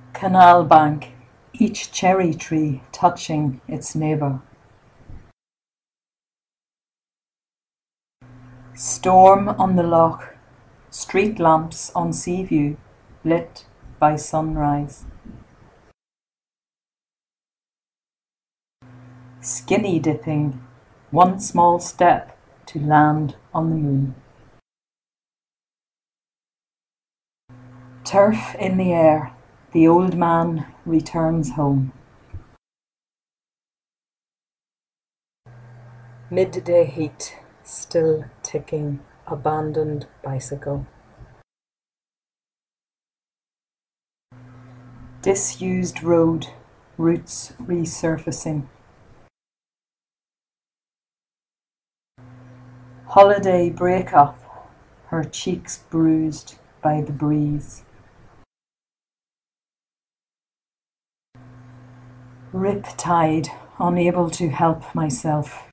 Canal bank, each cherry tree touching its neighbour. Storm on the loch, street lamps on Seaview, lit by sunrise. Skinny dipping, one small step to land on the moon. Turf in the air, the old man returns home. Midday heat, still ticking, abandoned bicycle. Disused road, roots resurfacing. Holiday break-up, her cheeks bruised by the breeze. Riptide, unable to help myself.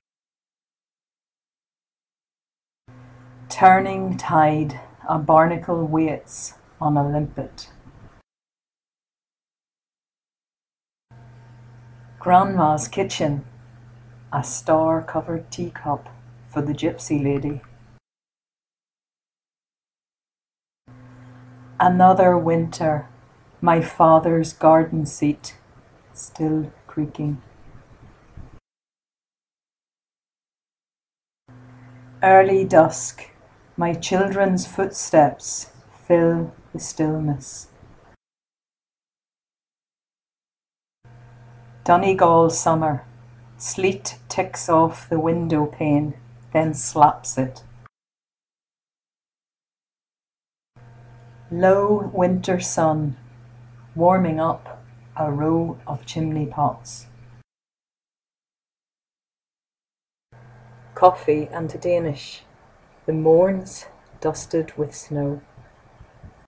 Turning tide, a barnacle waits on a limpet. Grandma's kitchen, a star-covered teacup for the gypsy lady. Another winter, my father's garden seat, still creaking. Early dusk, my children's footsteps fill the stillness. Donegal summer, sleet ticks off the window pane, then slaps it. Low winter sun, warming up a row of chimney pots. Coffee and Danish, the morns dusted with snow.